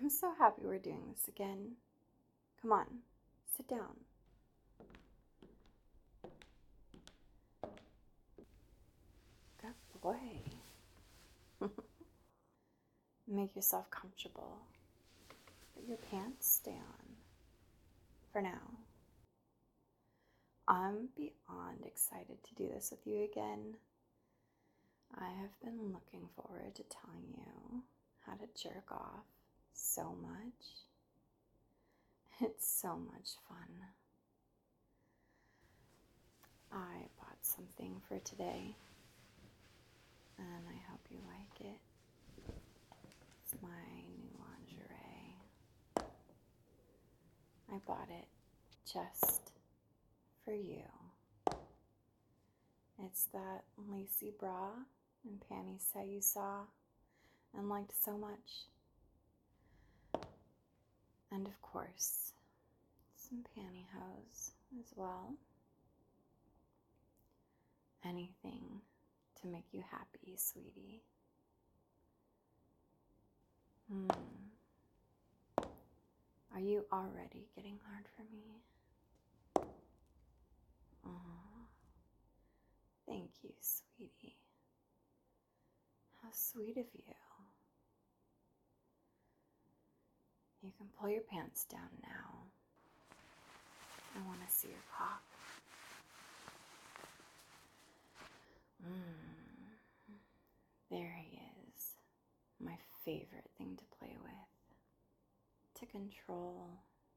I'm so happy we're doing this again. Come on, sit down. Good boy. Make yourself comfortable. Let your pants stay on. For now. I'm beyond excited to do this with you again. I have been looking forward to telling you how to jerk off so much. It's so much fun. I bought something for today, and I hope you like it. It's my new lingerie. I bought it just for you. It's that lacy bra and panties set you saw and liked so much. And of course, some pantyhose as well. Anything to make you happy, sweetie. Are you already getting hard for me? Aw, thank you, sweetie. How sweet of you. You can pull your pants down now. I want to see your cock. There he is. My favorite thing to play with. To control.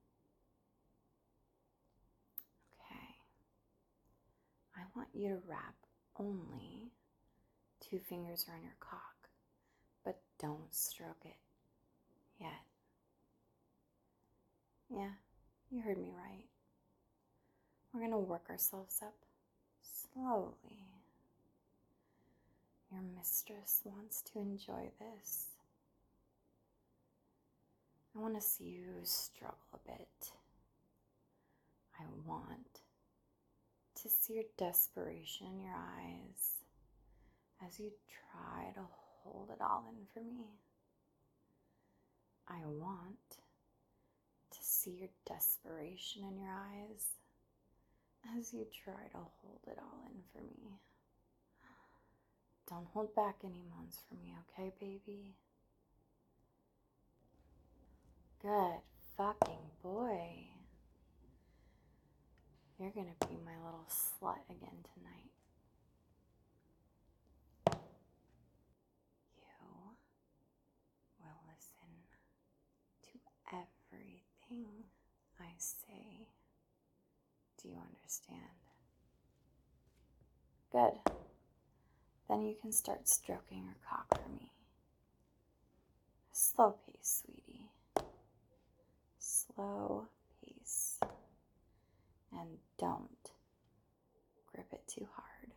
Okay. I want you to wrap only 2 fingers around your cock, but don't stroke it yet. Yeah, you heard me right. We're gonna work ourselves up slowly. Your mistress wants to enjoy this. I want to see you struggle a bit. I want to see your desperation in your eyes as you try to hold it all in for me. I want to see your desperation in your eyes as you try to hold it all in for me. Don't hold back any moans from me, okay, baby? Good fucking boy. You're gonna be my little slut again tonight. You will listen to everything I say. Do you understand? Good. Then you can start stroking your cock for me. Slow pace, sweetie. Slow pace. And don't grip it too hard.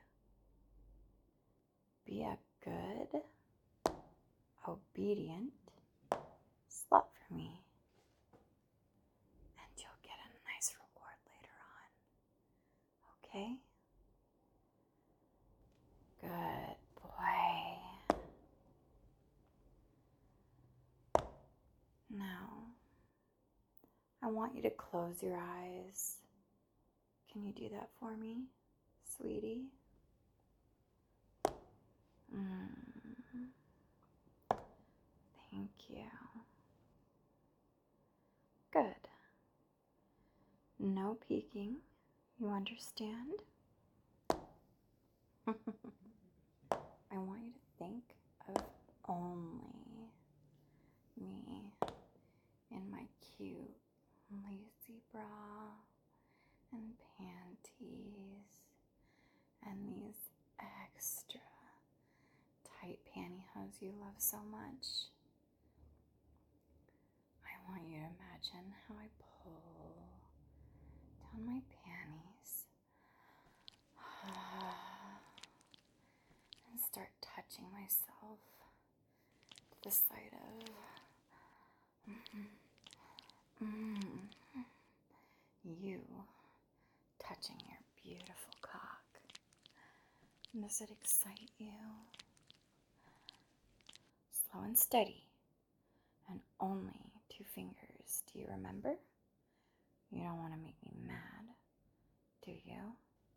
Be a good, obedient slut for me. And you'll get a nice reward later on. Okay? Good boy. Now, I want you to close your eyes. Can you do that for me, sweetie? Thank you. Good. No peeking. You understand? I want you to think of only me in my cute lacy bra and panties and these extra tight pantyhose you love so much. I want you to imagine how I pull down my panties and start touching myself to the side of you touching your beautiful cock. Does it excite you? Slow and steady, and only 2 fingers. Do you remember? You don't want to make me mad, do you?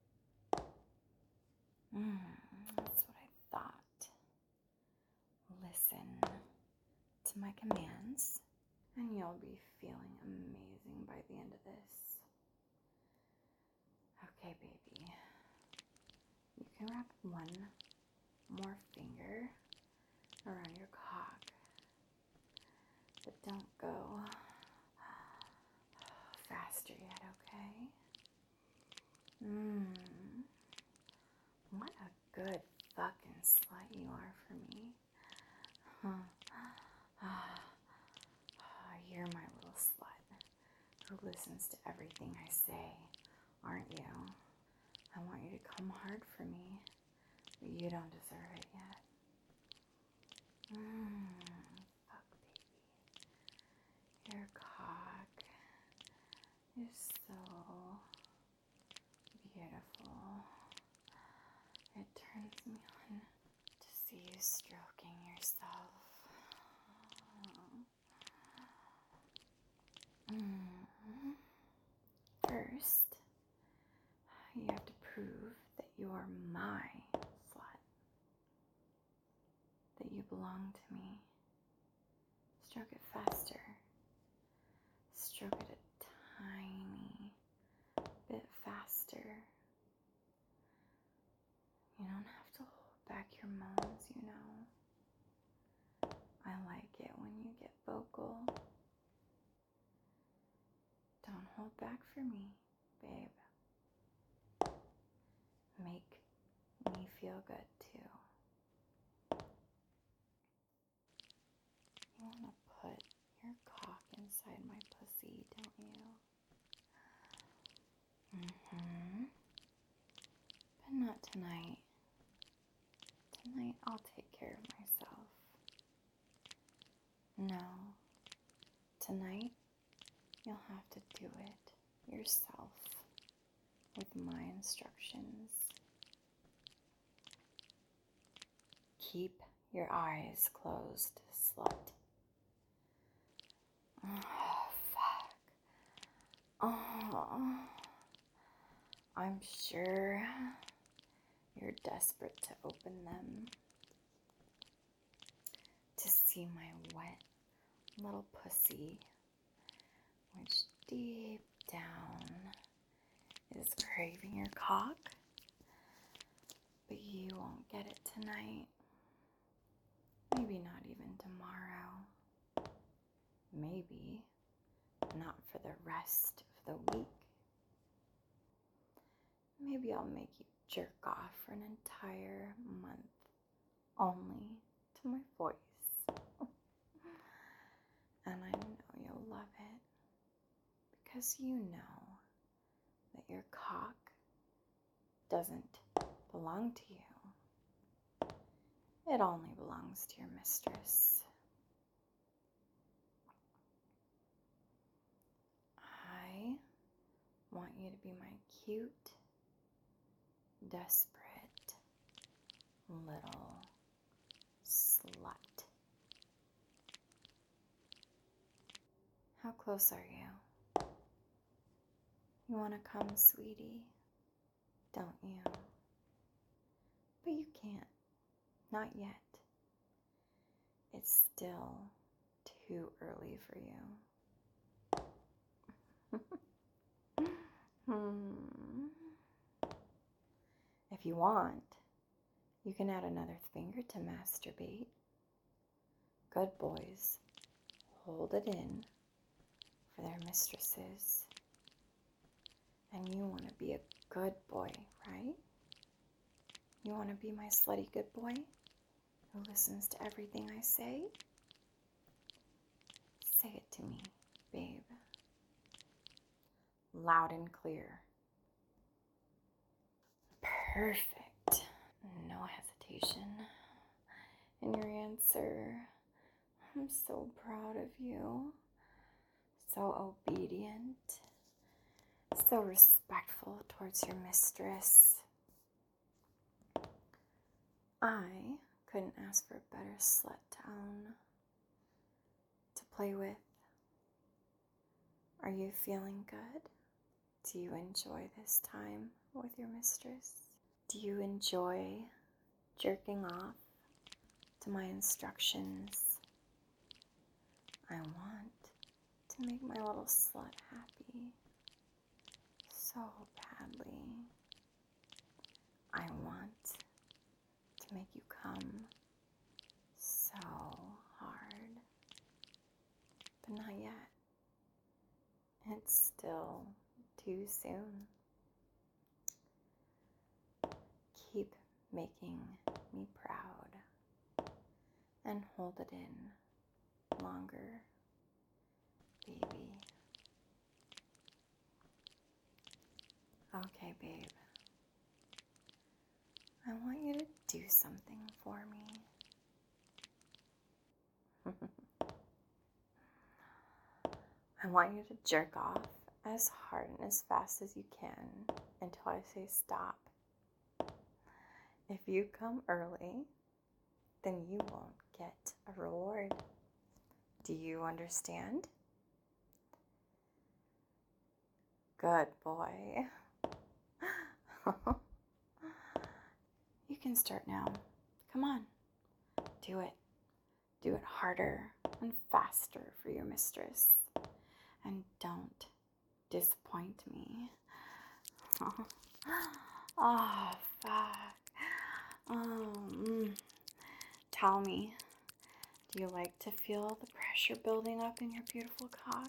That's what I thought. Listen to my commands, and you'll be feeling amazing by the end of this. Okay, baby. You can wrap one more finger around your cock, but don't go faster yet, okay? What a good fucking slut you are for me. You're my little slut who listens to everything I say, aren't you? I want you to come hard for me, but you don't deserve it yet. Fuck, baby. Your cock is so beautiful. It turns me on to see you stroking yourself. First, you have to prove that you are my slut, that you belong to me. Stroke it faster. Stroke it a tiny bit faster. You don't have to hold back your moans, you know. I like it when you get vocal. Don't hold back for me, babe. Make me feel good too. You want to put your cock inside my pussy, don't you? But not tonight. Tonight I'll take care of myself. No. Tonight you'll have to do it yourself with my instructions. Keep your eyes closed, slut. Oh, fuck. Oh, I'm sure you're desperate to open them, to see my wet little pussy, which deep down is craving your cock, but you won't get it tonight. Maybe not even tomorrow. Maybe not for the rest of the week. Maybe I'll make you jerk off for an entire month only to my voice. And I know you'll love it because you know that your cock doesn't belong to you. It only belongs to your mistress. I want you to be my cute, desperate little slut. How close are you? You want to come, sweetie? Don't you? But you can't. Not yet. It's still too early for you. If you want, you can add another finger to masturbate. Good boys hold it in for their mistresses. And you want to be a good boy, right? You want to be my slutty good boy who listens to everything I say? Say it to me, babe. Loud and clear. Perfect. No hesitation in your answer. I'm so proud of you. So obedient. So respectful towards your mistress. I couldn't ask for a better slut to own, to play with, Are you feeling good? Do you enjoy this time with your mistress? Do you enjoy jerking off to my instructions? I want to make my little slut happy so badly. I want to make you come so hard, but not yet. It's still too soon. Keep making me proud and hold it in longer, baby. Okay, babe. I want you to do something for me. I want you to jerk off as hard and as fast as you can until I say stop. If you come early, then you won't get a reward. Do you understand? Good boy. You can start now. Come on. Do it. Do it harder and faster for your mistress. And don't disappoint me. Oh, fuck. Tell me, do you like to feel the pressure building up in your beautiful cock?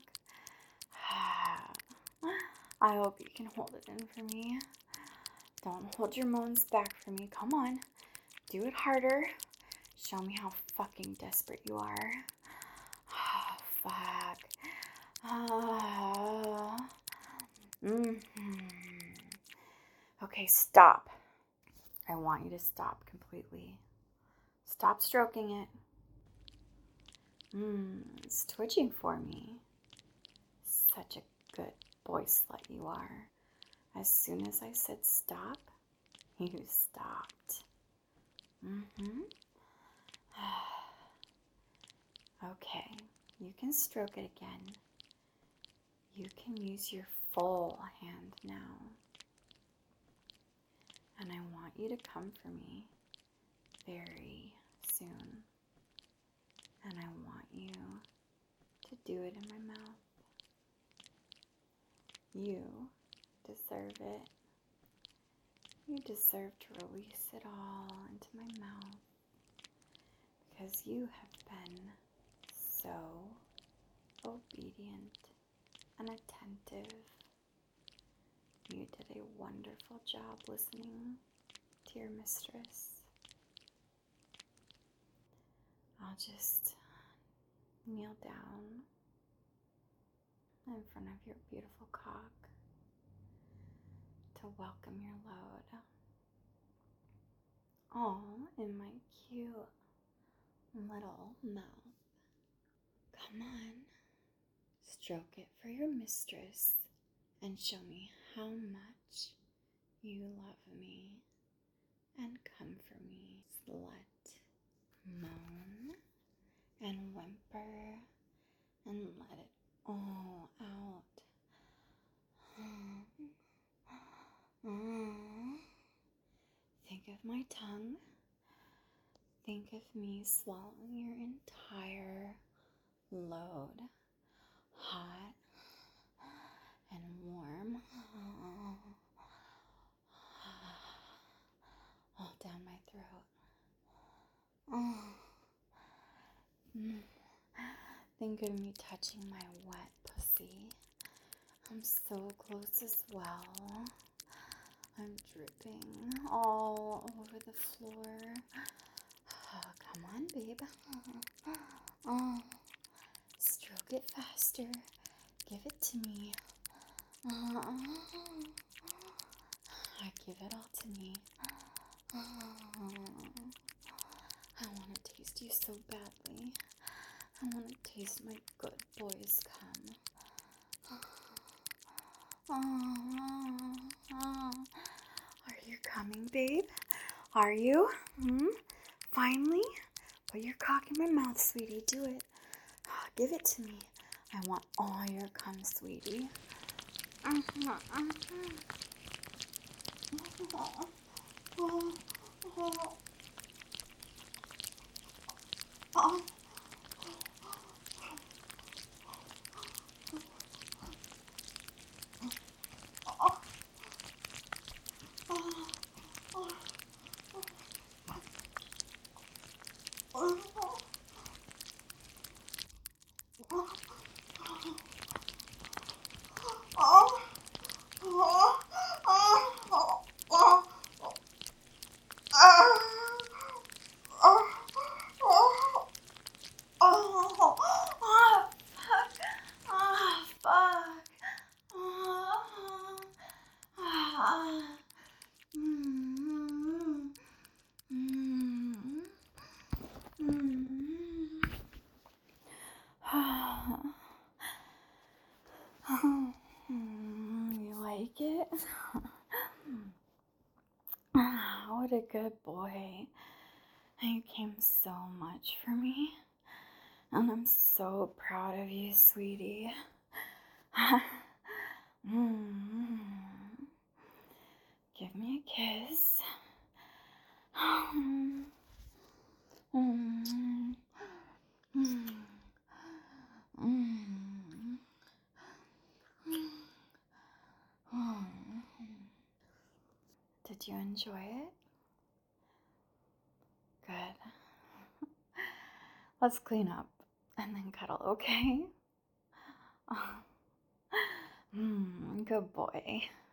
I hope you can hold it in for me. Don't hold your moans back for me. Come on. Do it harder. Show me how fucking desperate you are. Oh, fuck. Okay, stop. I want you to stop completely. Stop stroking it. It's twitching for me. Such a good boy slut you are. As soon as I said stop, you stopped. Okay, you can stroke it again. You can use your full hand now. And I want you to come for me very soon. And I want you to do it in my mouth. You deserve it. You deserve to release it all into my mouth because you have been so obedient and attentive. You did a wonderful job listening to your mistress. I'll just kneel down in front of your beautiful cock to welcome your load. All in my cute little mouth. Come on, stroke it for your mistress and show me how much you love me and come for me, slut. Moan and whimper and let it all out. Think of my tongue. Think of me swallowing your entire load. Hot and warm. All down my throat. Think of me touching my wet pussy. I'm so close as well. I'm dripping all over the floor. Come on, babe. Stroke it faster. Give it to me. Give it all to me. I want to taste you so badly. I want to taste my good boys come. Are you coming, babe? Are you? Finally? Put your cock in my mouth, sweetie. Do it. Give it to me. I I want all your cum, sweetie. You like it? What a good boy. You came so much for me. And I'm so proud of you, sweetie. Give me a kiss. Did you enjoy it? Good. Let's clean up and then cuddle, okay? Good boy.